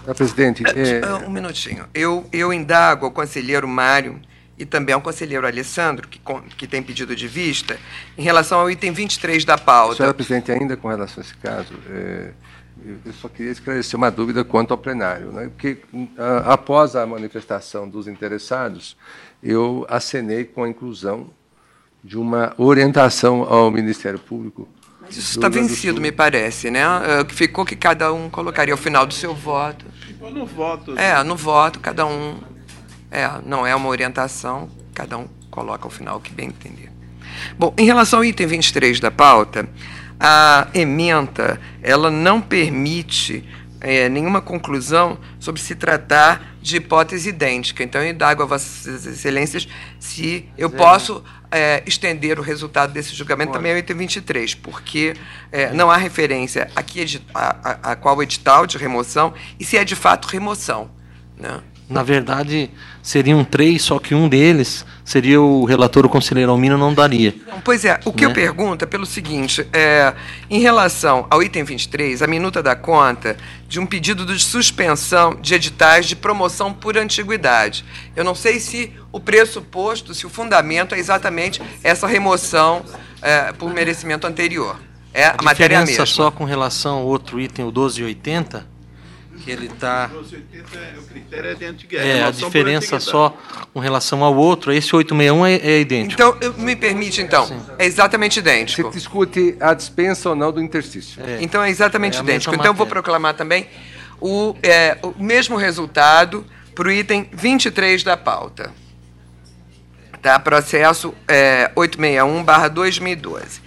Presidente... Um minutinho. Eu indago ao conselheiro Mário e também ao conselheiro Alessandro, que tem pedido de vista, em relação ao item 23 da pauta. Senhora Presidente, ainda com relação a esse caso, eu só queria esclarecer uma dúvida quanto ao plenário, né? Porque, após a manifestação dos interessados, eu acenei com a inclusão de uma orientação ao Ministério Público. Mas isso está vencido, me parece, né? Ficou que cada um colocaria ao final do seu voto. Ficou no voto. No voto, cada um... não é uma orientação, cada um coloca ao final o que bem entender. Bom, em relação ao item 23 da pauta, a ementa, ela não permite nenhuma conclusão sobre se tratar de hipótese idêntica. Então, eu indago a Vossas Excelências se eu posso estender o resultado desse julgamento também ao item 23, porque não há referência aqui a qual edital de remoção e se é de fato remoção, né? Na verdade, seriam 3, só que um deles seria o relator, o conselheiro Almino, não daria. Pois é, o que eu pergunto é pelo seguinte, em relação ao item 23, a minuta dá conta de um pedido de suspensão de editais de promoção por antiguidade. Eu não sei se o pressuposto, se o fundamento é exatamente essa remoção por merecimento anterior. A matéria mesma. A diferença só com relação ao outro item, o 1280, que ele está... O critério é de antiguidade. A diferença só com relação ao outro, esse 861 é idêntico. Então, me permite, então, sim. É exatamente idêntico. Se discute a dispensa ou não do interstício. Então, é exatamente idêntico. Então, eu vou proclamar também o mesmo resultado para o item 23 da pauta. Tá? Processo 861/2012.